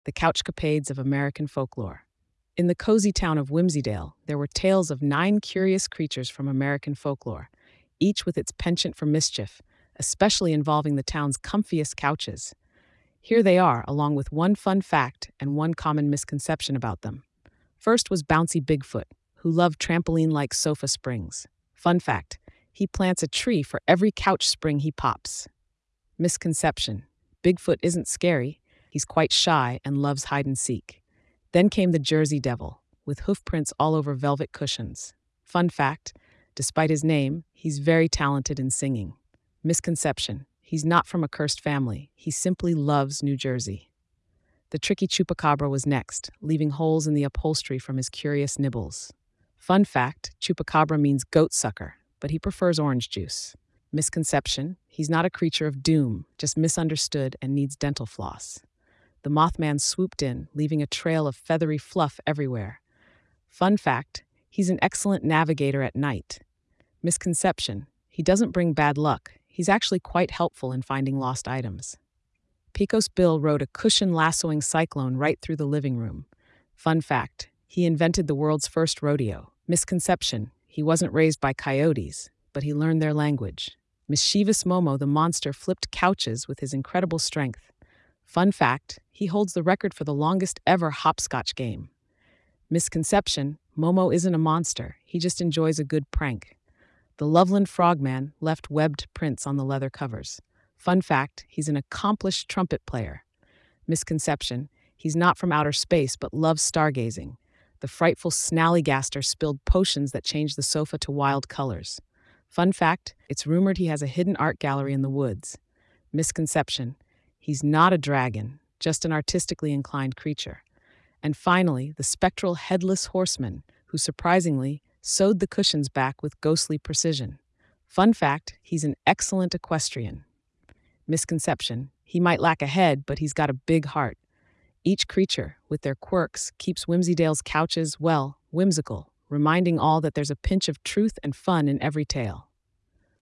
the couchcapades of American folklore. In the cozy town of Whimsydale, there were tales of 9 curious creatures from American folklore, each with its penchant for mischief, especially involving the town's comfiest couches. Here they are, along with one fun fact and one common misconception about them. First was Bouncy Bigfoot, who loved trampoline like sofa springs. Fun fact: he plants a tree for every couch spring he pops. Misconception: Bigfoot isn't scary, he's quite shy and loves hide and seek. Then came the Jersey Devil, with hoofprints all over velvet cushions. Fun fact: despite his name, he's very talented in singing. Misconception: he's not from a cursed family, he simply loves New Jersey. The tricky chupacabra was next, leaving holes in the upholstery from his curious nibbles. Fun fact: chupacabra means goat sucker, but he prefers orange juice. Misconception: he's not a creature of doom, just misunderstood and needs dental floss. The Mothman swooped in, leaving a trail of feathery fluff everywhere. Fun fact: he's an excellent navigator at night. Misconception: he doesn't bring bad luck, he's actually quite helpful in finding lost items. Pecos Bill rode a cushion lassoing cyclone right through the living room. Fun fact: he invented the world's first rodeo. Misconception: he wasn't raised by coyotes, but he learned their language. Mischievous Momo the monster flipped couches with his incredible strength. Fun fact: he holds the record for the longest ever hopscotch game. Misconception: Momo isn't a monster, he just enjoys a good prank. The Loveland Frogman left webbed prints on the leather covers. Fun fact: he's an accomplished trumpet player. Misconception: he's not from outer space but loves stargazing. The frightful Snallygaster spilled potions that changed the sofa to wild colors. Fun fact: it's rumored he has a hidden art gallery in the woods. Misconception: he's not a dragon, just an artistically inclined creature. And finally, the spectral headless horseman, who surprisingly sewed the cushions back with ghostly precision. Fun fact: he's an excellent equestrian. Misconception: he might lack a head, but he's got a big heart. Each creature, with their quirks, keeps Whimsydale's couches, well, whimsical, reminding all that there's a pinch of truth and fun in every tale.